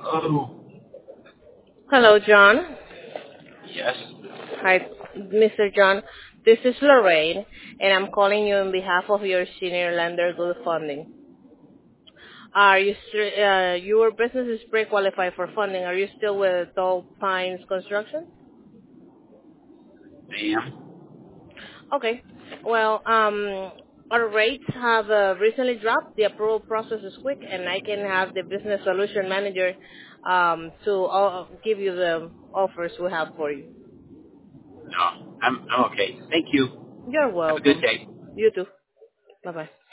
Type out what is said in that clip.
Oh, Hello, John. yes. Hi, Mr. John. This is Lorraine, and I'm calling you on behalf of your senior lender good funding. Your business is pre-qualified for funding. Are you still with Tall Pines Construction? Ma'am. Okay. Well, our rates have recently dropped. The approval process is quick, and I can have the business solution manager to give you the offers we have for you. No, I'm okay. Thank you. You're Have a good welcome. day. You too. Bye bye.